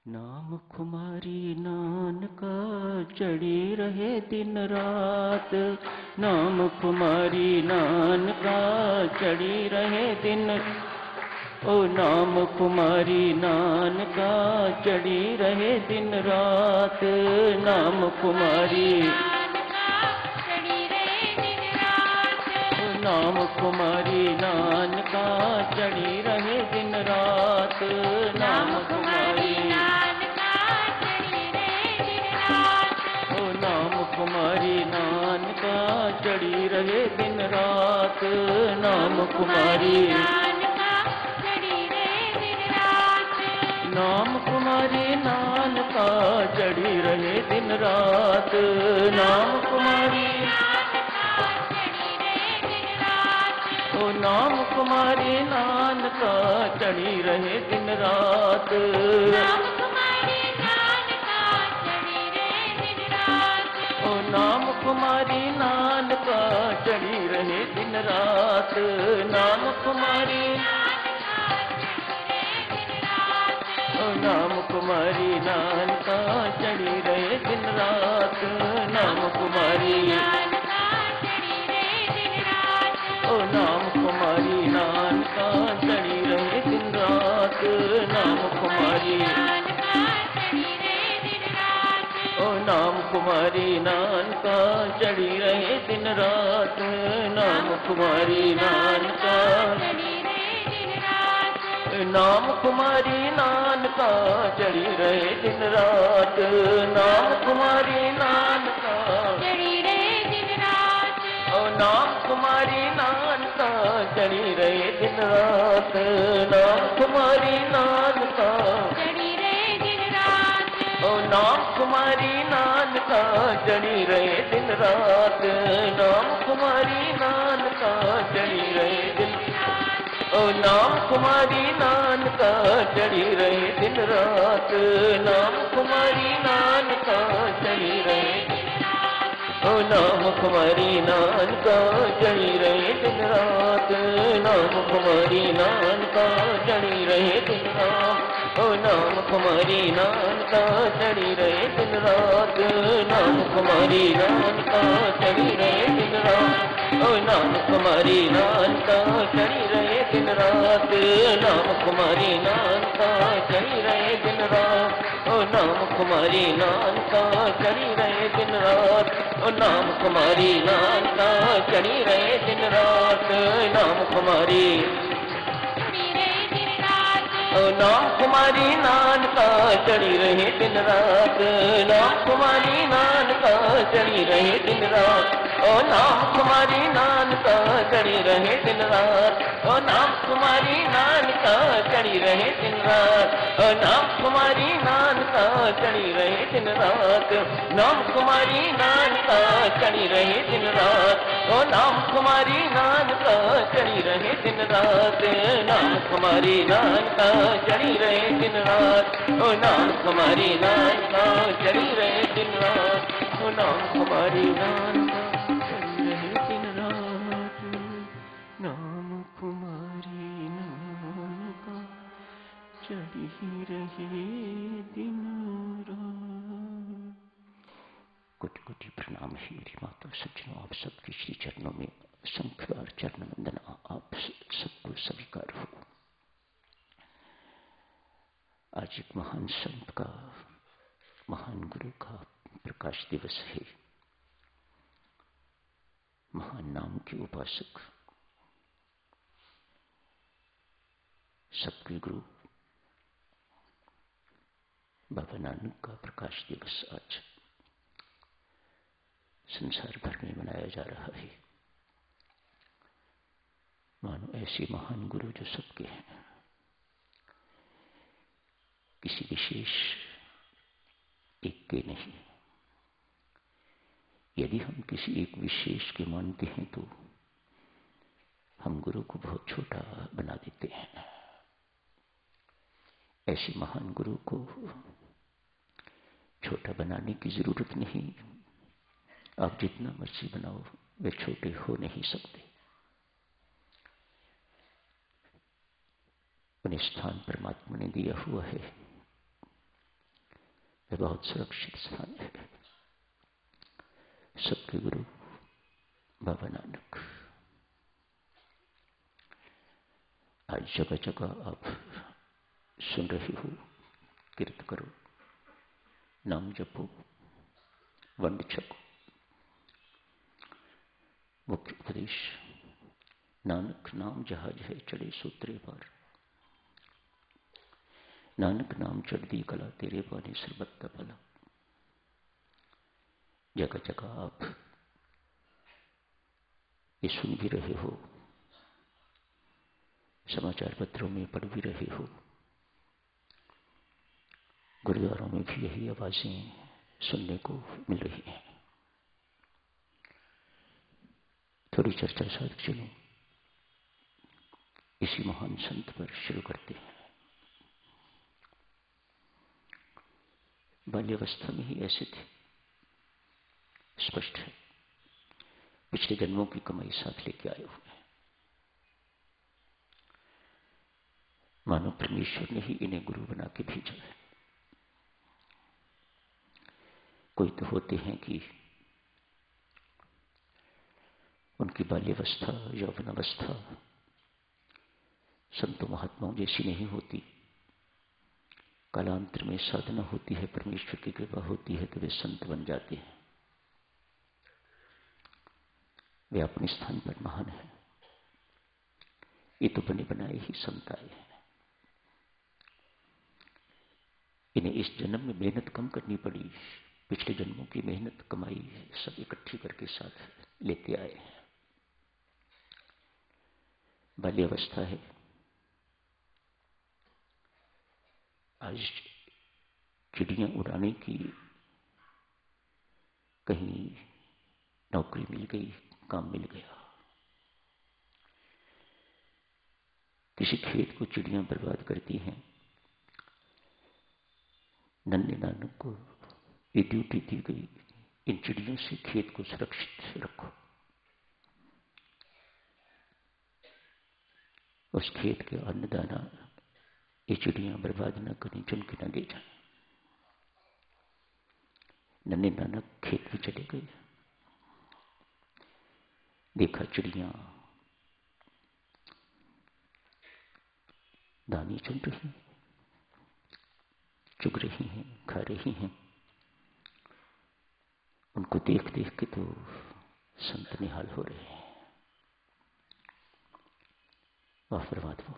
नाम कुमारी नानका चढ़ी रहे दिन रात। नाम कुमारी नानका चढ़ी रहे दिन। ओ नाम कुमारी नानका चढ़ी रहे दिन रात। नाम कुमारी नाम कुमारी नानका चढ़ी रहे दिन रात। नाम कुमारी नानका चढ़ी रहे दिन रात। ओ नाम कुमारी नानका चढ़ी रहे दिन रात। नाम कुमारी नानका चढ़ी रहे दिन रात। नाम कुमारी नानका चढ़ी रहे दिन रात। नाम कुमारी ओ नाम कुमारी नानका चढ़ी रहे दिन रात। नाम कुमारी नानका चढ़ी रहे दिन रात। ओ नाम कुमारी नानका चढ़ी रहे दिन रात। नाम कुमारी ओ नाम कुमारी नानका चढ़ी रहे दिन रात। नाम कुमारी ओ नाम कुमारी नानका चढ़ी रहे दिन रात। नाम कुमारी ओ नाम कुमारी नानका चढ़ी रहे दिन रात। नाम कुमारी नानका नाम कुमारी नानका चढ़ी रहे दिन रात। नाम कुमारी नानका चढ़ी रहे दिन रात। ओ नाम कुमारी नानका चढ़ी रहे दिन रात। नाम कुमारी नानका चढ़ी रहे दिन रात। ओ नाम कुमारी नानका चढ़ी रहे दिन रात। नाम कुमारी नानका चढ़ी रहे दिन ओ नाम कुमारी नानका चढ़ी रहे दिन रात। नाम कुमारी नानका चढ़ी रहे ओ नाम कुमारी नानका चढ़ी रहे दिन रात। नाम कुमारी नानका चढ़ी रहे दिन रात। ओ नाम कुमारी नानका चढ़ी रहे दिन रात। नाम कुमारी नानका चढ़ी रहे दिन रात। ओ नाम कुमारी नानका चढ़ी रहे दिन रात। नाम कुमारी नानका चढ़ी रहे दिन रात। ओ नाम कुमारी नानका चढ़ी रहे दिन रात। ओ नाम कुमारी नानका चढ़ी रहे दिन रात। नाम कुमारी ओ नाम कुमारी नानका चढ़ी रहे दिन रात। नाम कुमारी नानका चढ़ी रहे दिन रात। ओ नाम कुमारी नानका चढ़ी रहे दिन रात। ओ नाम कुमारी नानका चढ़ी रहे दिन रात। ओ नाम कुमारी नानका चढ़ी रहे दिन रात। नाम कुमारी नानका चढ़ी रहे दिन रात। ओ नाम कुमारी नानका चढ़ी रहे दिन रात। नाम कुमारी नानका चढ़ी रहे दिन रात। ओ नाम कुमारी नानका चढ़ी रहे दिन रात। ओ नाम कुमारी नानका चढ़ी रहे दिन रात। नाम कुमारी नानका चढ़ी रहे दिन रात। कोटि कोटि प्रणाम है मेरी माता सज्जनों, आप सबके श्री चरणों में संख्या और चरण वंदना आप सबको स्वीकार हो। आज एक महान संत का, महान गुरु का प्रकाश दिवस है। महान नाम के उपासक, सबके गुरु बाबा नानक का प्रकाश दिवस आज संसार भर में मनाया जा रहा है। मानो ऐसे महान गुरु जो सबके हैं, किसी विशेष एक के नहीं। यदि हम किसी एक विशेष के मानते हैं तो हम गुरु को बहुत छोटा बना देते हैं। ऐसे महान गुरु को छोटा बनाने की जरूरत नहीं। आप जितना मर्जी बनाओ, वे छोटे हो नहीं सकते। उन्हें स्थान परमात्मा ने दिया हुआ है। यह बहुत सुरक्षित स्थान है। सबके गुरु बाबा नानक। आज जगह जगह आप सुन रहे हो, कीर्त करो, नाम जपो, वंड छको। मुख्य उपदेश, नानक नाम जहाज है चढ़े सूत्रे पार, नानक नाम चढ़ दी कला तेरे पाने सरबत्ता भला। जगह जगह आप ये सुन भी रहे हो, समाचार पत्रों में पढ़ भी रहे हो, गुरुद्वारों में भी यही आवाजें सुनने को मिल रही हैं। थोड़ी चर्चा साथ चलो, इसी महान संत पर शुरू करते हैं। बाल्यावस्था में ही ऐसे थे, स्पष्ट है, पिछले जन्मों की कमाई साथ लेके आए हुए हैं। मानो परमेश्वर ने ही इन्हें गुरु बना के भेजा है। कोई तो होते हैं कि उनकी बाल्यावस्था, यौवनावस्था संतों महात्माओं जैसी नहीं होती। कालांतर में साधना होती है, परमेश्वर की कृपा होती है तो वे संत बन जाते हैं। वे अपने स्थान पर महान हैं। ये तो बने बनाए ही संत आए हैं। इन्हें इस जन्म में मेहनत कम करनी पड़ी, पिछले जन्मों की मेहनत कमाई सब इकट्ठी करके साथ लेते आए हैं। बाल्यावस्था है, आज चिड़ियां उड़ाने की कहीं नौकरी मिल गई, काम मिल गया। किसी खेत को चिड़ियां बर्बाद करती हैं। नन्हे नानक को ये ड्यूटी दी गई, इन चिड़ियों से खेत को सुरक्षित रखो। उस खेत के अन्नदाना ये चिड़ियां बर्बाद न करें, चुन के न ले जाएं। नन्हे नानक खेत में चले गए, देखा चिड़ियां दाने चुन रही, चुग रही हैं, खा रही हैं। उनको देख देख के तो संत निहाल हो रहे हैं। वाह परमात्मा,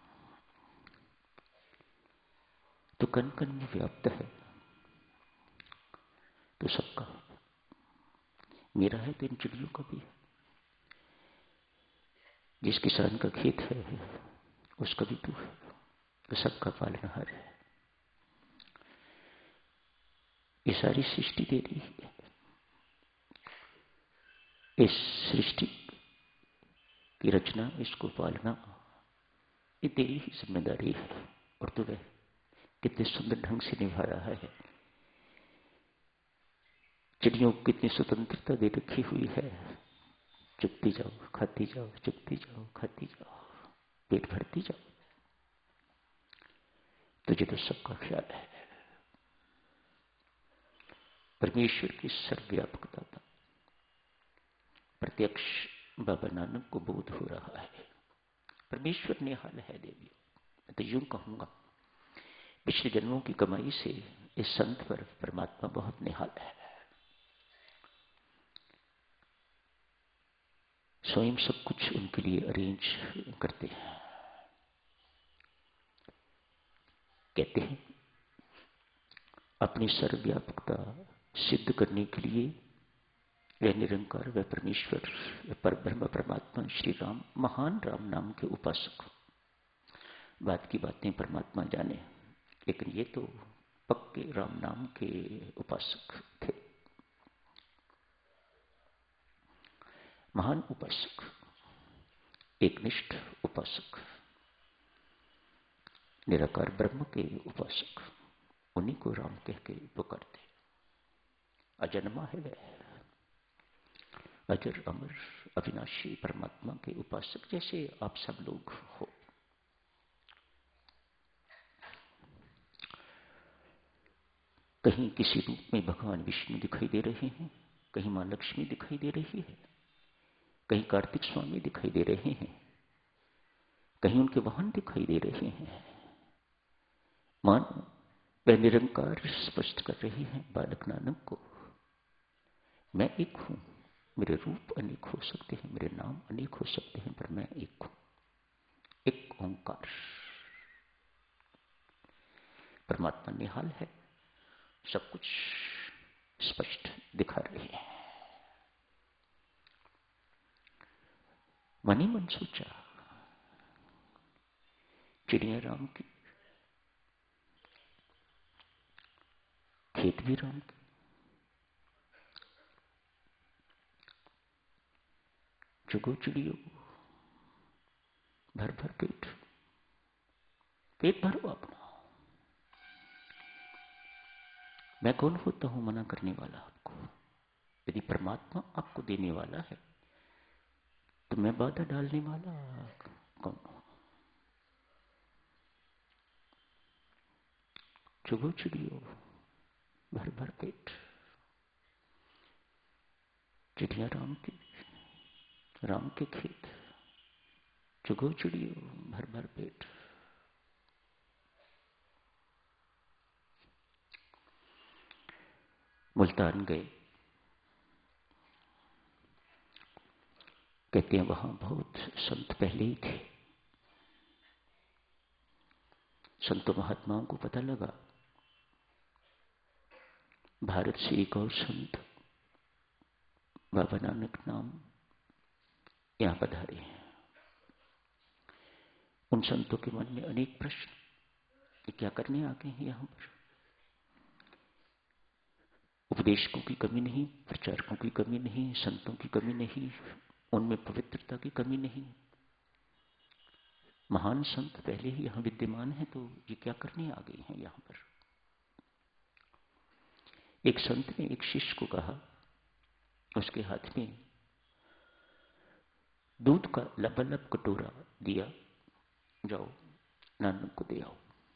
तो कण कण में व्याप्त है, तो सबका मेरा है तो इन चिड़ियों का भी है। जिस किसान का खेत है उसका भी तू है, तो सबका पालनहार है। ये सारी सृष्टि तेरी है, इस सृष्टि की रचना, इसको पालना ये तेरी ही जिम्मेदारी है। और तू वह कितने सुंदर ढंग से निभा रहा है। चिड़ियों को कितनी स्वतंत्रता दे रखी हुई है, चुगती जाओ, खाती जाओ, चुगती जाओ, खाती जाओ, पेट भरती जाओ। तुझे तो सबका ख्याल है। परमेश्वर की सर्वव्यापकता का प्रत्यक्ष बाबा नानक को बोध हो रहा है। परमेश्वर निहाल है देवी। मैं तो यूं कहूंगा, पिछले जन्मों की कमाई से इस संत पर परमात्मा बहुत निहाल है। स्वयं सब कुछ उनके लिए अरेंज करते हैं। कहते हैं अपनी सर्वव्यापकता सिद्ध करने के लिए वह निरंकार, वह परमेश्वर, वह परब्रह्म परमात्मा श्री राम, महान राम नाम के उपासक। बात की बातें परमात्मा जाने, लेकिन ये तो पक्के राम नाम के उपासक थे। महान उपासक, एकनिष्ठ उपासक, निराकार ब्रह्म के उपासक, उन्हीं को राम कह के पुकारते। अजन्मा है वह, अजर अमर अविनाशी परमात्मा के उपासक, जैसे आप सब लोग हो। कहीं किसी रूप में भगवान विष्णु दिखाई दे रहे हैं, कहीं मां लक्ष्मी दिखाई दे रही है, कहीं कार्तिक स्वामी दिखाई दे रहे हैं, कहीं उनके वाहन दिखाई दे रहे हैं। मान वह निरंकार स्पष्ट कर रही है बालक नानक को, मैं एक हूं, मेरे रूप अनेक हो सकते हैं, मेरे नाम अनेक हो सकते हैं, पर मैं एक हूं, एक ओंकार। परमात्मा निहाल है, सब कुछ स्पष्ट दिखा रही है। मन ही मन सोचा, चिड़िया राम की, खेत भी राम के, चुगो चिड़ियों, भर भर पेट, पेट भरो अपना। मैं कौन होता हूं मना करने वाला आपको? यदि परमात्मा आपको देने वाला है तो मैं बाधा डालने वाला कौन हूं? चुगो चिड़ियों, भर भर पेट, चिड़िया राम की, राम के खेत, चुगो चिड़ियों, भर भर पेट। मुल्तान गए, कहते हैं वहां बहुत संत पहले ही थे। संतों महात्माओं को पता लगा भारत से एक और संत बाबा नानक नाम यहां पधारे हैं। उन संतों के मन में अनेक प्रश्न, ये क्या करने आ गए हैं यहां पर? उपदेशकों की कमी नहीं, प्रचारकों की कमी नहीं, संतों की कमी नहीं, उनमें पवित्रता की कमी नहीं, महान संत पहले ही यहां विद्यमान है, तो ये क्या करने आ गए हैं यहां पर? एक संत ने एक शिष्य को कहा, उसके हाथ में दूध का लबालब कटोरा दिया, जाओ नानक को दे आओ।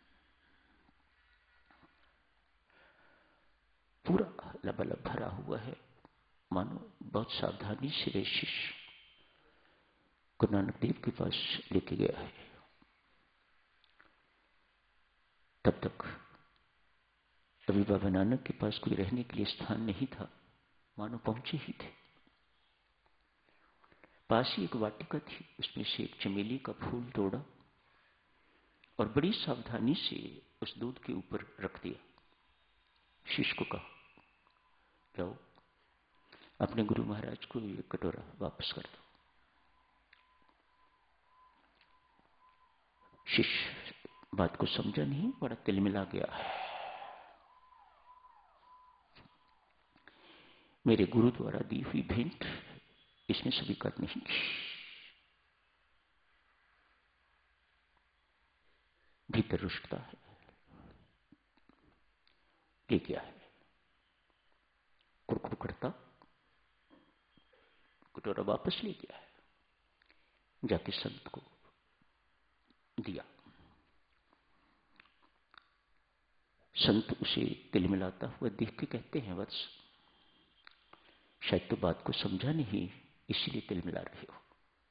पूरा लबालब भरा हुआ है, मानो बहुत सावधानी से वे शिष्य को नानक देव के पास लेके गया है। तब तक अभी बाबा नानक के पास कोई रहने के लिए स्थान नहीं था, मानो पहुंचे ही थे। पास ही एक वाटिका थी, उसमें से एक चमेली का फूल तोड़ा और बड़ी सावधानी से उस दूध के ऊपर रख दिया। शिष्य को कहा, जाओ अपने गुरु महाराज को ये कटोरा वापस कर दो। शिष्य बात को समझा नहीं, बड़ा तिलमिला गया है। मेरे गुरु द्वारा दी हुई भेंट इसने स्वीकार नहीं की। भीतर रुष्टता है, ये क्या है? कुड़कुड़ करता कटोरा वापस ले गया है, जाके संत को दिया। संत उसे तिलमिलाता हुआ देख के कहते हैं, वत्स शायद तो बात को समझा नहीं, इसीलिए तिलमिला रहे हो।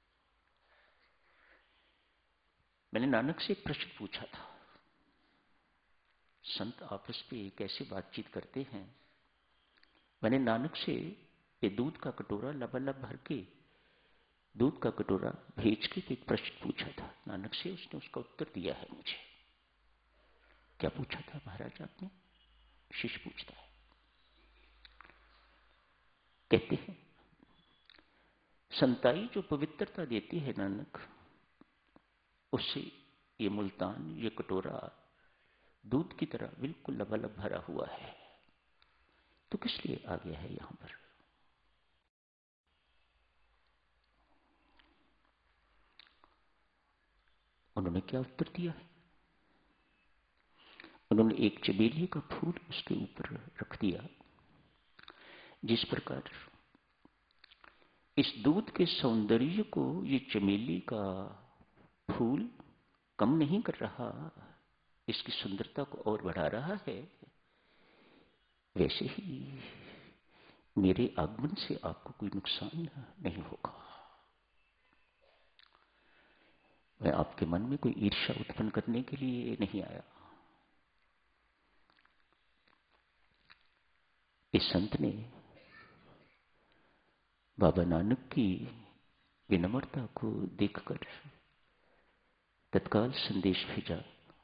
मैंने नानक से एक प्रश्न पूछा था, संत आपस में कैसे बातचीत करते हैं। मैंने नानक से ये दूध का कटोरा लबालब भर के दूध का कटोरा भेज के एक प्रश्न पूछा था नानक से, उसने उसका उत्तर दिया है मुझे। क्या पूछा था महाराज आपने? शिष्य पूछता है। कहते हैं, संताई जो पवित्रता देती है नानक, उससे ये मुल्तान, ये कटोरा दूध की तरह बिल्कुल लबालब भरा हुआ है, तो किस लिए आ गया है यहां पर? उन्होंने क्या उत्तर दिया है? उन्होंने एक चमेली का फूल उसके ऊपर रख दिया। जिस प्रकार इस दूध के सौंदर्य को ये चमेली का फूल कम नहीं कर रहा, इसकी सुंदरता को और बढ़ा रहा है, वैसे ही मेरे आगमन से आपको कोई नुकसान नहीं होगा। मैं आपके मन में कोई ईर्ष्या उत्पन्न करने के लिए नहीं आया। इस संत ने बाबा नानक की विनम्रता को देखकर तत्काल संदेश भेजा,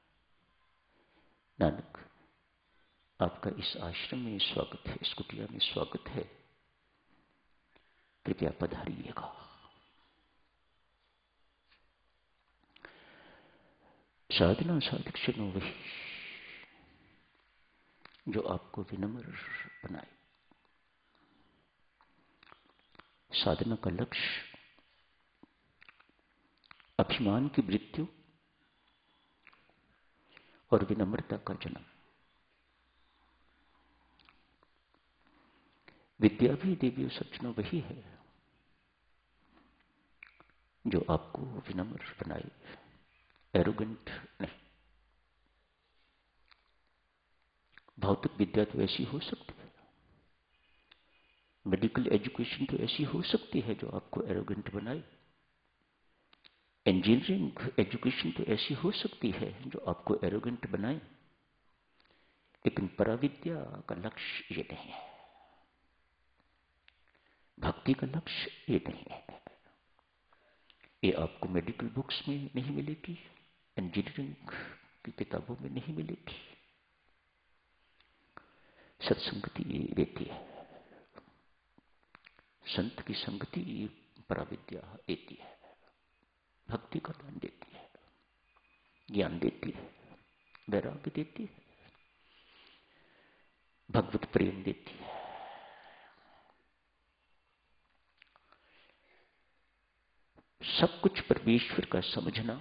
नानक आपका इस आश्रम में स्वागत है, इस कुटिया में स्वागत है, कृपया पधारिएगा। साधना साधक चुनो वही जो आपको विनम्र बनाए। साधना का लक्ष्य अभिमान की मृत्यु और विनम्रता का जन्म। विद्या भी देवी सज्जनों वही है जो आपको विनम्र बनाए, एरोगेंट नहीं। भौतिक विद्या तो ऐसी हो सकती है, मेडिकल एजुकेशन तो ऐसी हो सकती है जो आपको एरोगेंट बनाए, इंजीनियरिंग एजुकेशन तो ऐसी हो सकती है जो आपको एरोगेंट बनाए, लेकिन पराविद्या का लक्ष्य ये नहीं है, भक्ति का लक्ष्य ये नहीं है। ये आपको मेडिकल बुक्स में नहीं मिलेगी, इंजीनियरिंग की किताबों में नहीं मिलेगी। सत्संगति देती है, संत की संगति पराविद्या देती है, भक्ति का दान देती है, ज्ञान देती है, वैराग्य देती है, भगवत प्रेम देती है। सब कुछ परमेश्वर का समझना,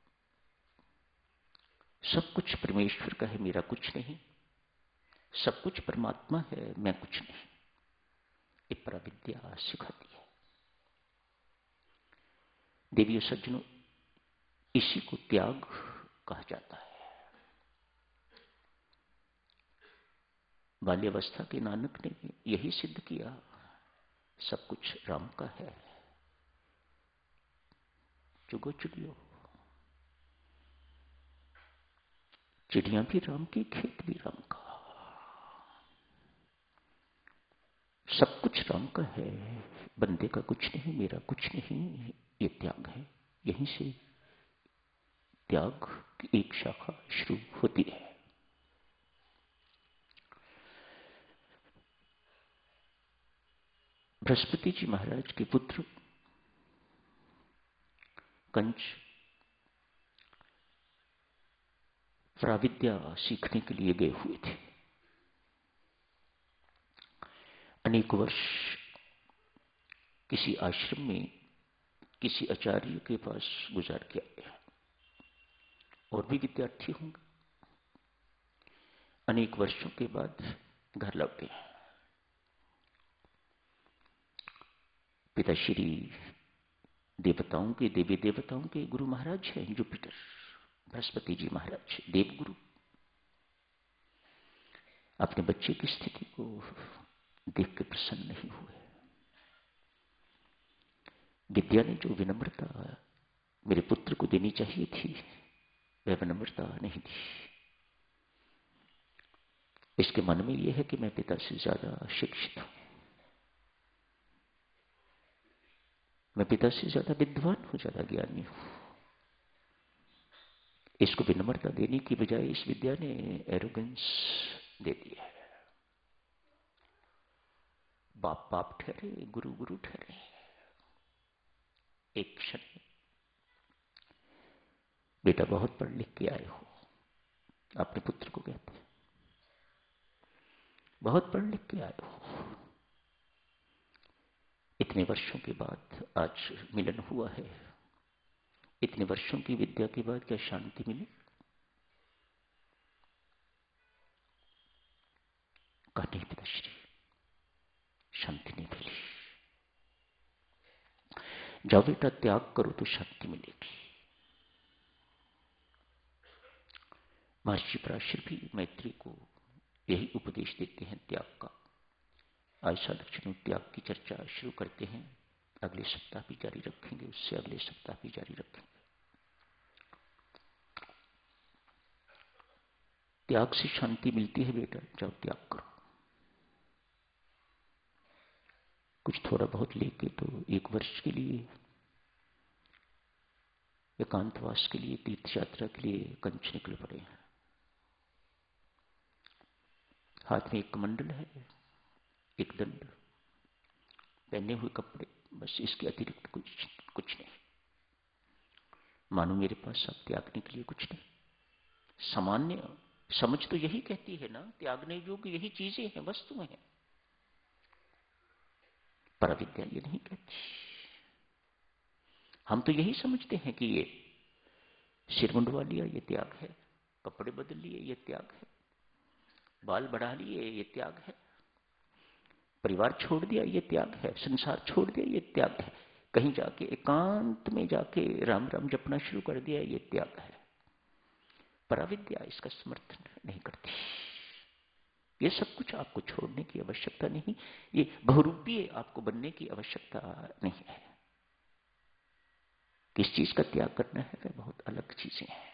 सब कुछ परमेश्वर का है, मेरा कुछ नहीं, सब कुछ परमात्मा है, मैं कुछ नहीं, ये पराविद्या सिखाती है। देवी सज्जनों, इसी को त्याग कहा जाता है। बाल्यावस्था के नानक ने यही सिद्ध किया, सब कुछ राम का है, चुगो चुगियो, चिड़ियां भी राम की, खेत भी राम का, सब कुछ राम का है, बंदे का कुछ नहीं, मेरा कुछ नहीं, ये त्याग है। यहीं से त्याग की एक शाखा शुरू होती है। बृहस्पति जी महाराज के पुत्र कंस पराविद्या सीखने के लिए गए हुए थे। अनेक वर्ष किसी आश्रम में किसी आचार्य के पास गुजार के आए, और भी विद्यार्थी होंगे। अनेक वर्षों के बाद घर लौटे। पिताश्री देवताओं के, देवी देवताओं के गुरु महाराज हैं जुपिटर, बृहस्पति जी महाराज देवगुरु। अपने बच्चे की स्थिति को देख के प्रसन्न नहीं हुए। विद्या ने जो विनम्रता मेरे पुत्र को देनी चाहिए थी, वह विनम्रता नहीं दी। इसके मन में यह है कि मैं पिता से ज्यादा शिक्षित हूं, मैं पिता से ज्यादा विद्वान हूं, ज्यादा ज्ञानी हूं। इसको विनम्रता देने की बजाय इस विद्या ने एरोगेंस दे दिया है। बाप बाप ठहरे, गुरु गुरु ठहरे। एक क्षण बेटा बहुत पढ़ लिख के आए हो, अपने पुत्र को कहते हैं, बहुत पढ़ लिख के आए हो, इतने वर्षों के बाद आज मिलन हुआ है, इतने वर्षों की विद्या के बाद क्या शांति मिली? कहा नहीं पिताश्री, शांति नहीं मिली। जाओ बेटा, त्याग करो तो शांति मिलेगी। महर्षि पराशर भी मैत्री को यही उपदेश देते हैं त्याग का। आयशा लक्षणों त्याग की चर्चा शुरू करते हैं, अगले सप्ताह भी जारी रखेंगे, उससे अगले सप्ताह भी जारी रखेंगे। त्याग से शांति मिलती है बेटा, जाओ त्याग करो। कुछ थोड़ा बहुत लेके तो 1 वर्ष के लिए एकांतवास के लिए, तीर्थ यात्रा के लिए कंच निकल पड़े हैं। हाथ में एक कमंडल है, एक दंड, पहने हुए कपड़े, बस इसके अतिरिक्त कुछ नहीं। मानो मेरे पास अब त्यागने के लिए कुछ नहीं। सामान्य समझ तो यही कहती है ना, त्यागने योग्य यही चीजें हैं, वस्तुएं हैं। पराविद्या ये नहीं कहती। हम तो यही समझते हैं कि ये सिर मुंडवा लिया ये त्याग है, कपड़े बदल लिए ये त्याग है, बाल बढ़ा लिए ये त्याग है, परिवार छोड़ दिया ये त्याग है, संसार छोड़ दिया ये त्याग है, कहीं जाके एकांत में जाके राम राम जपना शुरू कर दिया ये त्याग है। पराविद्या इसका समर्थन नहीं करती। ये सब कुछ आपको छोड़ने की आवश्यकता नहीं, ये बहुरूपीय आपको बनने की आवश्यकता नहीं है। किस चीज का त्याग करना है वह बहुत अलग चीजें हैं।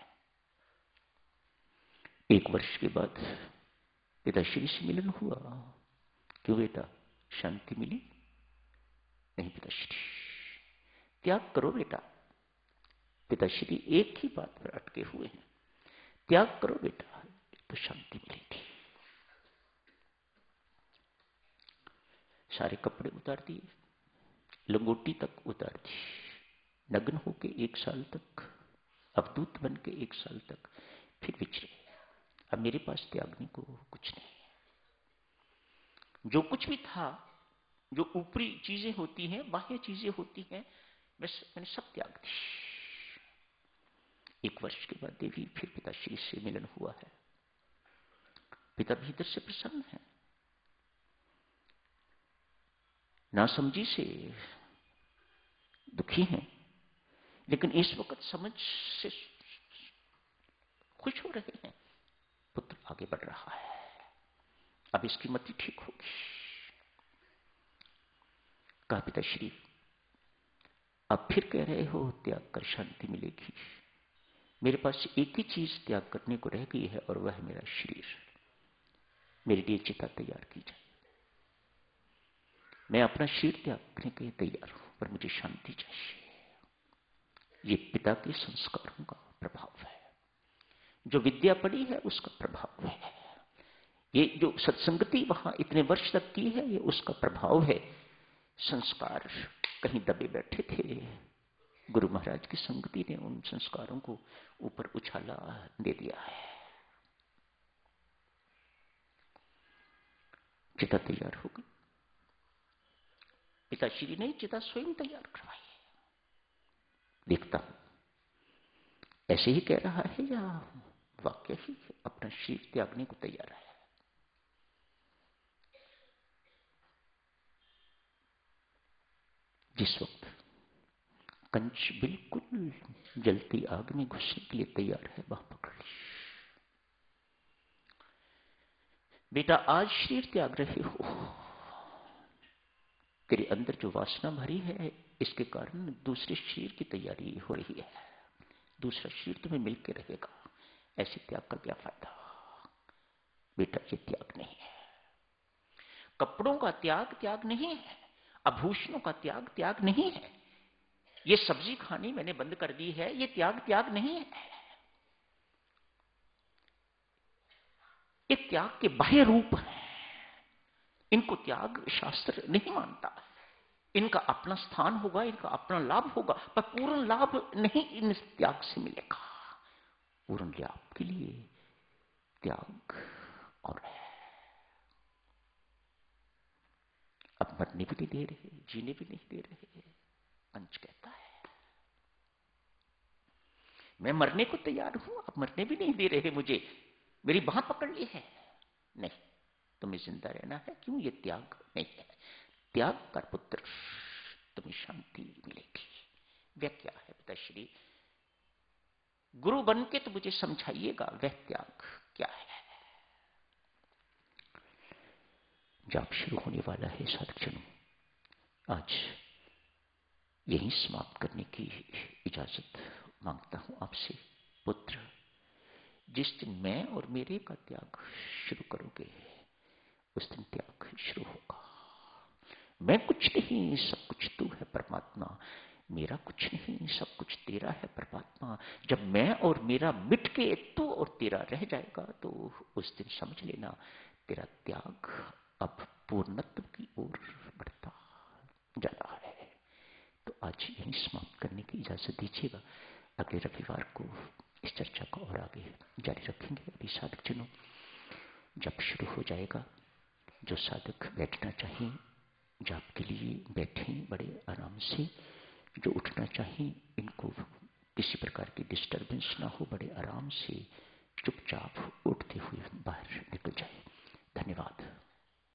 1 वर्ष के बाद पिताश्री से मिलन हुआ। क्यों बेटा, शांति मिली? नहीं पिताश्री, त्याग करो बेटा। पिताश्री एक ही बात पर अटके हुए हैं, त्याग करो बेटा तो शांति मिलेगी। सारे कपड़े उतार दिए, लंगोटी तक उतार दी, नग्न होके 1 साल तक, अवधूत बन के 1 साल तक, फिर बिछड़े। अब मेरे पास त्यागने को कुछ नहीं। जो कुछ भी था, जो ऊपरी चीजें होती हैं, बाह्य चीजें होती हैं, बस मैंने सब त्याग दी। 1 वर्ष के बाद देवी फिर पिताश्री से मिलन हुआ है। पिता भीतर से प्रसन्न है, नासमझी से दुखी हैं, लेकिन इस वक्त समझ से खुश हो रहे हैं। पुत्र आगे बढ़ रहा है, अब इसकी मति ठीक होगी। कहा पिताश्री अब फिर कह रहे हो त्याग कर शांति मिलेगी। मेरे पास एक ही चीज त्याग करने को रह गई है और वह है मेरा शरीर। मेरे लिए चिता तैयार की जाए। मैं अपना शरीर त्याग करने के लिए तैयार हूं, पर मुझे शांति चाहिए। ये पिता के संस्कारों का प्रभाव है, जो विद्या पड़ी है उसका प्रभाव है, ये जो सत्संगति वहां इतने वर्ष तक की है ये उसका प्रभाव है। संस्कार कहीं दबे बैठे थे, गुरु महाराज की संगति ने उन संस्कारों को ऊपर उछाला दे दिया है। चिता तैयार हो गई। पिताश्री ने चिता स्वयं तैयार करवाई। देखता हूं ऐसे ही कह रहा है या वाक्य ही अपना शरीर त्यागने को तैयार है। जिस वक्त कंच बिल्कुल जलती आग में घुसने के लिए तैयार है, वहां पकड़ ली। बेटा आज शरीर त्याग रहे हो, तेरे अंदर जो वासना भरी है इसके कारण दूसरे शरीर की तैयारी हो रही है। दूसरा शरीर तुम्हें मिलकर रहेगा, ऐसे त्याग का क्या फायदा? बेटा ये त्याग नहीं है। कपड़ों का त्याग त्याग नहीं है, आभूषणों का त्याग त्याग नहीं है, ये सब्जी खानी मैंने बंद कर दी है, ये त्याग त्याग नहीं है। ये त्याग के बाह्य रूप हैं, इनको त्याग शास्त्र नहीं मानता। इनका अपना स्थान होगा, इनका अपना लाभ होगा, पर पूर्ण लाभ नहीं इन त्याग से मिलेगा। पूर्ण लाभ के लिए त्याग और है। अब मरने भी नहीं दे रहे, जीने भी नहीं दे रहे। पंच कहता है मैं मरने को तैयार हूं, अब मरने भी नहीं दे रहे मुझे, मेरी बांह पकड़ ली है। नहीं, तुम्हें जिंदा रहना है। क्यों? ये त्याग नहीं है। त्याग कर पुत्र, तुम्हें शांति मिलेगी। वह क्या है पिताश्री? गुरु बन के तो मुझे समझाइएगा, वह त्याग क्या है? जाप शुरू होने वाला है साधकजनों। आज यहीं समाप्त करने की इजाजत मांगता हूं आपसे। पुत्र, जिस दिन मैं और मेरे का त्याग शुरू करोगे उस दिन त्याग शुरू होगा। मैं कुछ नहीं, सब कुछ तू है परमात्मा। मेरा कुछ नहीं, सब कुछ तेरा है परमात्मा। जब मैं और मेरा मिट के तू और तेरा रह जाएगा तो उस दिन समझ लेना तेरा त्याग अब पूर्णत्व की ओर बढ़ता जा रहा है। तो आज यही समाप्त करने की इजाजत दीजिएगा। अगले रविवार को इस चर्चा को और आगे जारी रखेंगे। अभी साधकजनों जब शुरू हो जाएगा, जो साधक बैठना चाहिए जाप के लिए बैठें बड़े आराम से। जो उठना चाहिए इनको किसी प्रकार की डिस्टरबेंस ना हो, बड़े आराम से चुपचाप उठते हुए बाहर निकल जाए। धन्यवाद।